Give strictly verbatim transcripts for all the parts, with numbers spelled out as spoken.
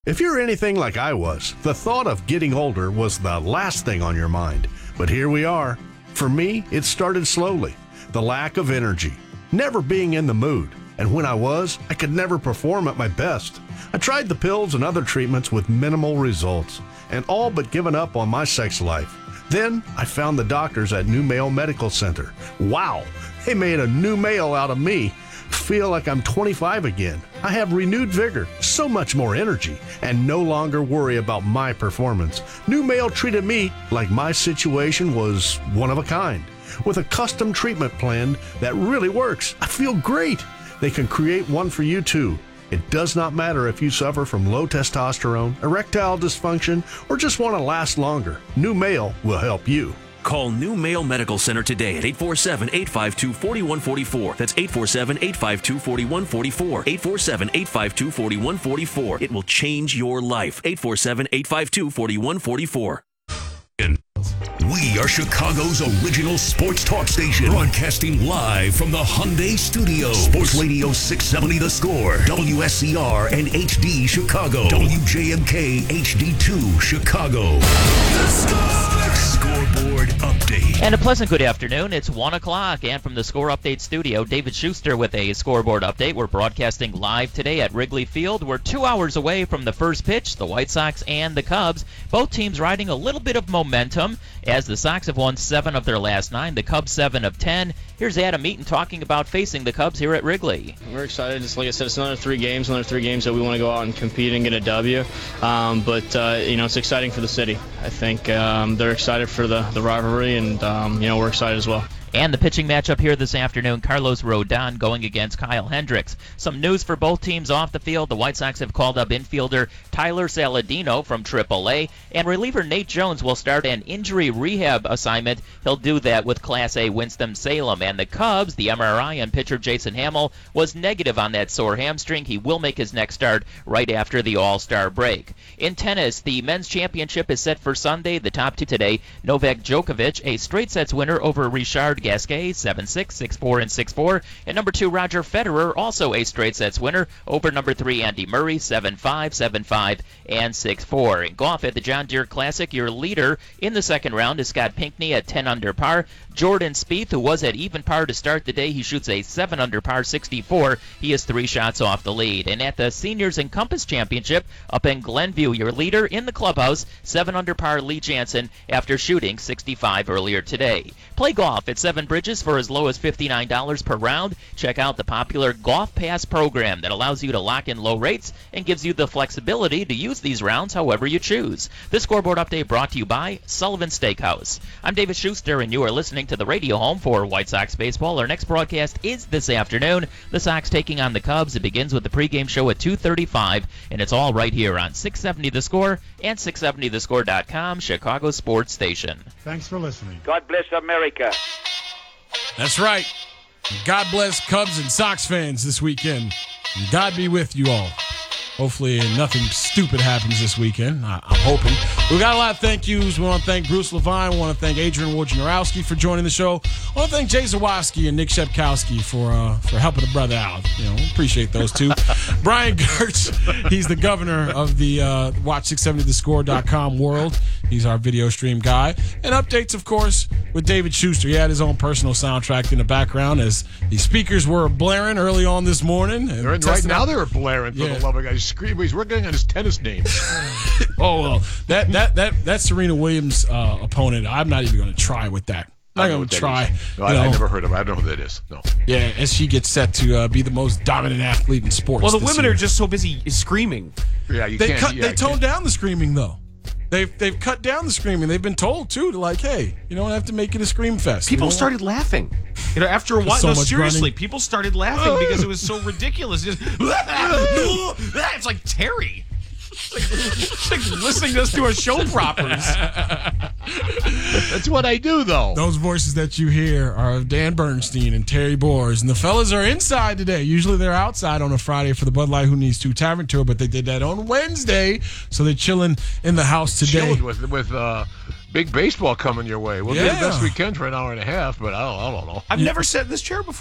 If you're anything like I was, the thought of getting older was the last thing on your mind. But here we are. For me, it started slowly. The lack of energy, never being in the mood. And when I was, I could never perform at my best. I tried the pills and other treatments with minimal results, and all but given up on my sex life. Then I found the doctors at New Male Medical Center. Wow, they made a new male out of me. Feel like I'm twenty-five again. I have renewed vigor, so much more energy, and no longer worry about my performance. New Male treated me like my situation was one of a kind, with a custom treatment plan that really works. I feel great. They can create one for you too. It does not matter if you suffer from low testosterone, erectile dysfunction, or just want to last longer. New Male will help you. Call New Male Medical Center today at eight four seven, eight five two, four one four four. That's eight four seven, eight five two, four one four four. eight four seven, eight five two, four one four four. It will change your life. eight four seven, eight five two, four one four four. We are Chicago's original sports talk station, broadcasting live from the Hyundai Studios. Sports Radio six seventy The Score, W S C R and H D Chicago, W J M K H D two Chicago. The Score! Scoreboard update. And a pleasant good afternoon. It's one o'clock, and from the Score Update studio, David Schuster with a scoreboard update. We're broadcasting live today at Wrigley Field. We're two hours away from the first pitch, the White Sox and the Cubs. Both teams riding a little bit of momentum, as the Sox have won seven of their last nine, the Cubs seven of ten. Here's Adam Eaton talking about facing the Cubs here at Wrigley. We're excited. Just like I said, it's another three games, another three games that we want to go out and compete and get a W. Um, but, uh, you know, it's exciting for the city. I think um, they're excited for the, the rivalry, and, um, you know, we're excited as well. And the pitching matchup here this afternoon, Carlos Rodon going against Kyle Hendricks. Some news for both teams off the field. The White Sox have called up infielder Tyler Saladino from triple A, and reliever Nate Jones will start an injury rehab assignment. He'll do that with Class A Winston-Salem. And the Cubs, the M R I on pitcher Jason Hamill was negative on that sore hamstring. He will make his next start right after the All-Star break. In tennis, the men's championship is set for Sunday. The top two today, Novak Djokovic, a straight sets winner over Richard Gasquet, seven six, six four, and six four. And number two, Roger Federer, also a straight sets winner over number three, Andy Murray, seven five, seven five, and six four. In golf at the John Deere Classic, your leader in the second round is Scott Pinkney at ten under par. Jordan Spieth, who was at even par to start the day, he shoots a seven under par sixty-four. He is three shots off the lead. And at the Seniors Encompass Championship up in Glenview, your leader in the clubhouse, seven under par Lee Jansen after shooting sixty-five earlier today. Play golf at Seven Bridges for as low as fifty-nine dollars per round. Check out the popular Golf Pass program that allows you to lock in low rates and gives you the flexibility to use these rounds however you choose. This scoreboard update brought to you by Sullivan Steakhouse. I'm David Schuster, and you are listening to the radio home for White Sox baseball. Our next broadcast is this afternoon. The Sox taking on the Cubs. It begins with the pregame show at two thirty-five, and it's all right here on six seventy The Score and six seventy the score dot com, Chicago sports station. Thanks for listening. God bless America. That's right. God bless Cubs and Sox fans this weekend. And God be with you all. Hopefully nothing stupid happens this weekend. I, I'm hoping. We got a lot of thank yous. We want to thank Bruce Levine. We want to thank Adrian Wojnarowski for joining the show. I want to thank Jay Zawoski and Nick Shepkowski for uh, for helping a brother out. You know, appreciate those two. Brian Gertz, he's the governor of the uh, Watch six seventy the score dot com world. He's our video stream guy. And updates, of course, with David Schuster. He had his own personal soundtrack in the background as the speakers were blaring early on this morning. And right testing now out- they're blaring, for Yeah. the love of God. He's screaming. He's working on his tennis name. Oh, well, that that that that Serena Williams uh, opponent, I'm not even going to try with that. I I'm don't know not going what to that try. is. No, you I, I know. never heard of it. I don't know who that is. No. Yeah, as she gets set to uh, be the most dominant athlete in sports. Well, the this women year. are just so busy screaming. Yeah, you They can't. cut. yeah, they you toned can't. down the screaming though. They've they've cut down the screaming. They've been told too to like, hey, you don't have to make it a scream fest. People you know? started laughing. You know, after a while, So no, much seriously, running. people started laughing because it was so ridiculous. Just, it's like Terry. It's like, it's like listening to us do our show proppers. That's what I do, though. Those voices that you hear are of Dan Bernstein and Terry Boers. And the fellas are inside today. Usually they're outside on a Friday for the Bud Light Who Needs To Tavern Tour, but they did that on Wednesday. So they're chilling in the house today. Chilled with with uh, big baseball coming your way. We'll do Yeah. the best we can for an hour and a half, but I don't, I don't know. I've never sat in this chair before.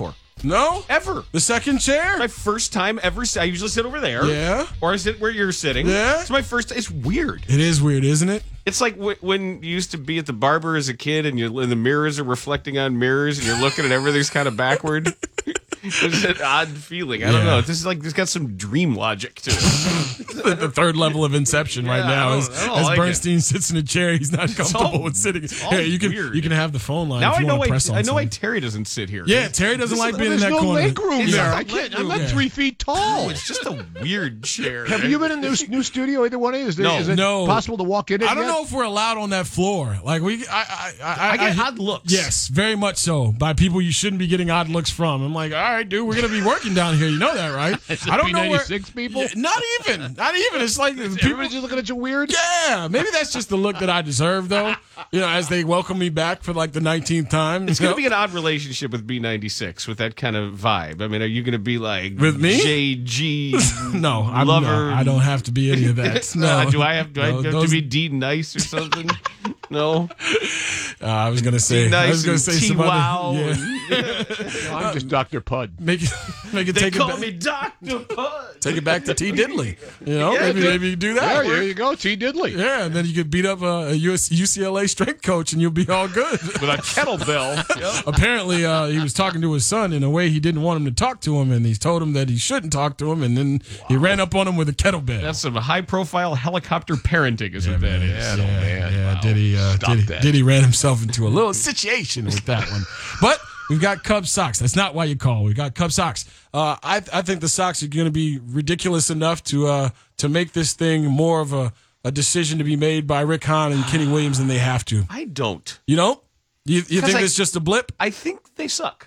No? Ever. The second chair? My first time ever. I usually sit over there. Yeah. Or I sit where you're sitting. Yeah. It's my first. It's weird. It is weird, isn't it? It's like w- when you used to be at the barber as a kid, and you and the mirrors are reflecting on mirrors, and you're looking at everything's kind of backward. It's an odd feeling. I don't Yeah. know. This is like this got some dream logic to it. The third level of Inception right Yeah, now. I As, don't- I don't as like Bernstein sits in a chair, he's not comfortable all- with sitting. it's all Here, you can weird. you can have the phone line. Now if I you know want why to press on I know why something. Terry doesn't sit here. Yeah, Terry doesn't This like is- being in There's that no corner. leg room It's there. not I can't. leg I'm room. not three feet tall. No, it's just a weird chair. Have you been in this new studio? Either one of you? Is, there, No. is it No. possible to walk in it I don't yet? know if we're allowed on that floor. Like we, I, I, I, I get I- odd looks. Yes, very much so. By people you shouldn't be getting odd looks from. I'm like, all right, dude, we're gonna be working down here. You know that, right? I don't know where. B ninety-six people? Yeah, not even. Not even. It's like people. Everybody's just looking at you weird. Yeah, maybe that's just the look that I deserve, though. You know, as they welcome me back for like the nineteenth time. It's you going to know? be an odd relationship with B ninety-six with that kind of vibe. I mean, are you going to be like With me? J G No, I'm lover? not. I don't have to be any of that. No. Uh, do I have, do I No, have those- to be D nice or something? No. Uh, I was gonna say. Nice I was gonna and say some T-wow other. Yeah. No, I'm just Doctor Pud. Make it. Make it They take it call back. me Doctor Pud. Take it back to T Diddley. You know, Yeah, maybe dude. maybe you do There, that. there you go, T. Diddley. Yeah, and then you could beat up a, a U S, U C L A strength coach, and you'll be all good. With a kettlebell. Apparently, uh, he was talking to his son in a way he didn't want him to talk to him, and he told him that he shouldn't talk to him, and then he ran up on him with a kettlebell. That's some high-profile helicopter parenting is what that is. Yeah, no, man. Yeah, Wow. did he? Uh, Stop did he? that. Did he ran himself into a little situation with that one? But we've got Cubs socks. That's not why you call. We've got Cubs socks. Uh, I I think the Sox are going to be ridiculous enough to uh, to make this thing more of a, a decision to be made by Rick Hahn and Kenny Williams than they have to. I don't. You know? You, you think I- it's just a blip? I think they suck.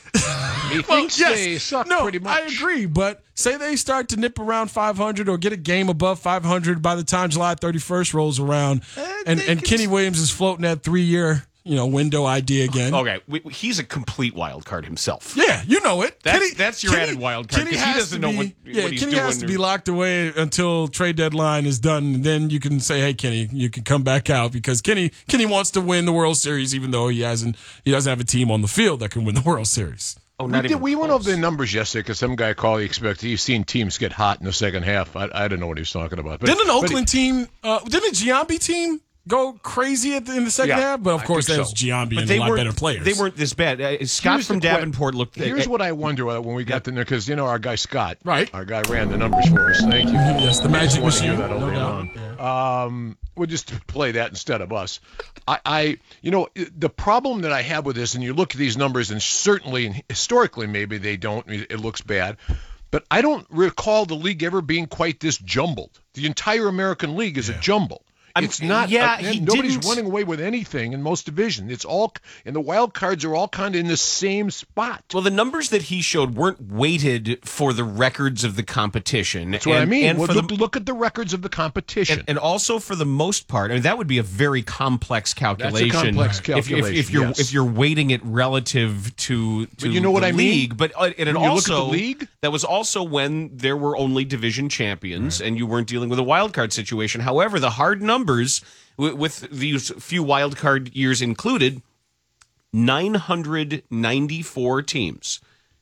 He thinks they suck no, pretty much. I agree, but say they start to nip around five hundred or get a game above five hundred by the time July thirty-first rolls around, and, they and can- Kenny Williams is floating that three-year you know window idea again. Okay, we, he's a complete wild card himself. Yeah, you know it. That's- that's your added wild card, Kenny 'cause he has doesn't to know be- what- yeah, what he's Kenny has doing to or- be locked away until trade deadline is done. And then you can say, "Hey, Kenny, you can come back out," because Kenny Kenny wants to win the World Series, even though he hasn't he doesn't have a team on the field that can win the World Series. Oh, We, not did, even we went close. over the numbers yesterday because some guy called. He expected he's seen teams get hot in the second half. I, I don't know what he was talking about. But, Didn't an but Oakland team? Uh, didn't a Giambi team go crazy at the, in the second Yeah, half? But of I course, think that was so. Giambi But and they a lot weren't better players. They weren't this bad. Uh, Scott Here's from the que- Davenport looked. Here's uh, what I wonder uh, when we got in there because you know our guy Scott, Right. Our guy ran the numbers for us. Thank you. Yes, the magic I just wanna machine. hear that No over doubt. and on. Um, we'll just play that instead of us. I, I, you know, the problem that I have with this, and you look at these numbers, and certainly, and historically, maybe they don't. It looks bad, but I don't recall the league ever being quite this jumbled. The entire American League is a jumble. I'm- It's not. yeah, uh, he nobody's didn't- running away with anything in most divisions. It's all, and the wild cards are all kind of in the same spot. Well, the numbers that he showed weren't weighted for the records of the competition. That's what I and- mean. And Well, for look, the, look at the records of the competition. and, and also for the most part, I mean, that would be a very complex calculation. complex If, you- if, if calculation, you're yes. if you're weighting it relative to to you know what the I mean? league, but uh, and it When you look at the also league- that was also when there were only division champions and you weren't dealing with a wild card situation. However, the hard numbers w- with these few wild card years included, nine hundred ninety-four teams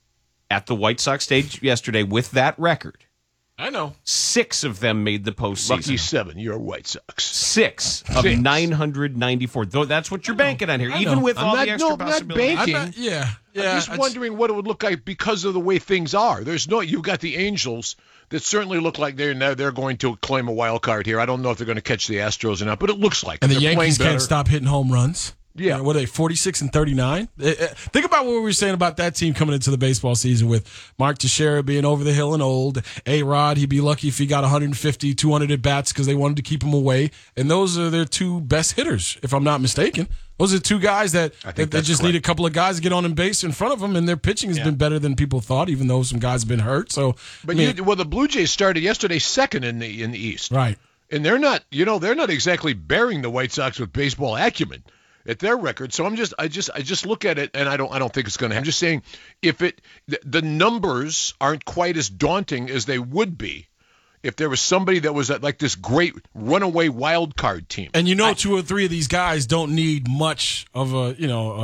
at the White Sox stage yesterday with that record. I know. Six of them made the postseason. Lucky seven, you're White Sox. Six of Six. nine hundred ninety-four. Though that's what you're banking on here, I even know. with I'm all not- the extra no, I'm not possibilities. banking. I'm not, yeah, yeah. I'm just it's- wondering what it would look like because of the way things are. There's no, you've got the Angels that certainly look like they're now they're going to claim a wild card here. I don't know if they're going to catch the Astros or not, but it looks like And it. the They're Yankees playing can't better. stop hitting home runs. Yeah. Uh, What are they, forty-six and thirty-nine? Uh, uh, Think about what we were saying about that team coming into the baseball season with Mark Teixeira being over the hill and old. A-Rod, he'd be lucky if he got one fifty, two hundred at bats because they wanted to keep him away. And those are their two best hitters, if I'm not mistaken. Those are two guys that, I think that they that's just correct. need a couple of guys to get on in base in front of them, and their pitching has been better than people thought, even though some guys have been hurt. So, But I mean, you, well, the Blue Jays started yesterday second in the in the East, right. and they're not, you know, they're not exactly bearing the White Sox with baseball acumen at their record. So I'm just, I just, I just look at it, and I don't, I don't think it's going to. I'm just saying, if it, the, the numbers aren't quite as daunting as they would be if there was somebody that was at, like this great runaway wild card team. And you know, two or three of these guys don't need much of a, you know, uh,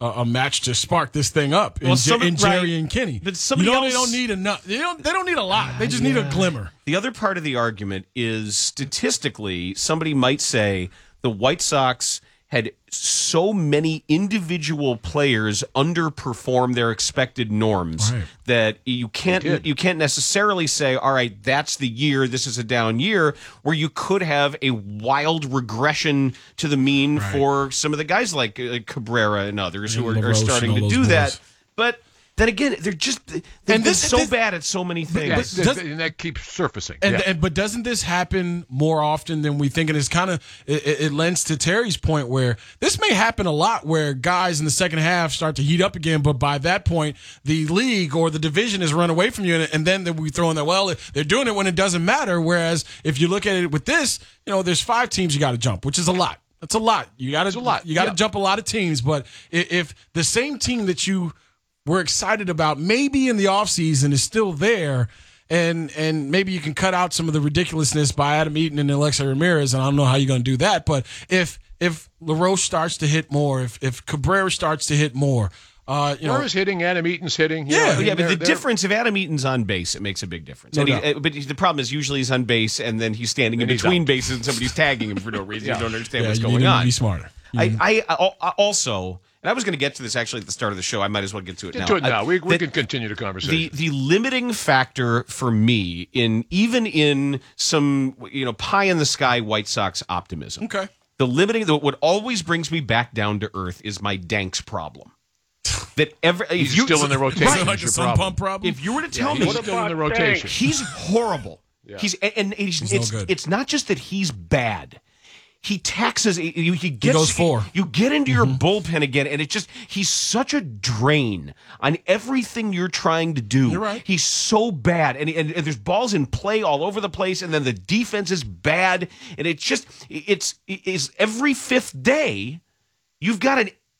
a, a match to spark this thing up in, Well, J- some- in Jerry right. and Kenny. But you somebody know else- they don't need enough. They don't. They don't need a lot. They just need a glimmer. The other part of the argument is statistically, somebody might say the White Sox had so many individual players underperform their expected norms Right. that you can't did. you can't necessarily say, all right, that's the year, this is a down year, where you could have a wild regression to the mean Right. for some of the guys like uh, Cabrera and others And who are, are LaRoche starting and to all do those that. boys. But then again, they're just they've And been this- so this- bad at so many things. Yeah, But th- does- th- and that keeps surfacing. And, yeah. and but doesn't this happen more often than we think? And it's kind of it, it it lends to Terry's point where this may happen a lot, where guys in the second half start to heat up again, but by that point the league or the division has run away from you, and, and then we throw in that, well, they're doing it when it doesn't matter. Whereas if you look at it with this, you know, there's five teams you got to jump, which is a lot. That's a lot. You got to a lot, You got to yeah. jump a lot of teams. But if, if the same team that you were excited about maybe in the offseason is still there, and and maybe you can cut out some of the ridiculousness by Adam Eaton and Alexei Ramirez, and I don't know how you're going to do that, but if if LaRoche starts to hit more, if if Cabrera starts to hit more, uh, you know, Cabrera's hitting, Adam Eaton's hitting. you Yeah. know, I But mean, yeah, but they're- the they're- difference, if Adam Eaton's on base, it makes a big difference. No And he, doubt. uh, but the problem is usually he's on base and then he's standing in And he's between out. bases and somebody's tagging him for no reason. You don't understand yeah, what's you going need to on. be smarter. I, I, I I also, and I was going to get to this actually at the start of the show. I might as well get to it Get now. to it now. I- we we that- can continue the conversation. the the limiting factor for me in even in some you know pie in the sky White Sox optimism. Okay. The limiting the, what always brings me back down to earth is my Danks problem. That every if He's you, still in the rotation. Is it That's like a your sun problem. pump problem? If you were to tell He's me still in the rotation. he's horrible. He's and, and it's He's no it's, good. it's not just that he's bad. He taxes. He, he gets. goes four. You get into your bullpen again, and it just he's such a drain on everything you're trying to do. You're right. He's so bad, and, and and there's balls in play all over the place, and then the defense is bad, and it's just it's it's every fifth day. You've got an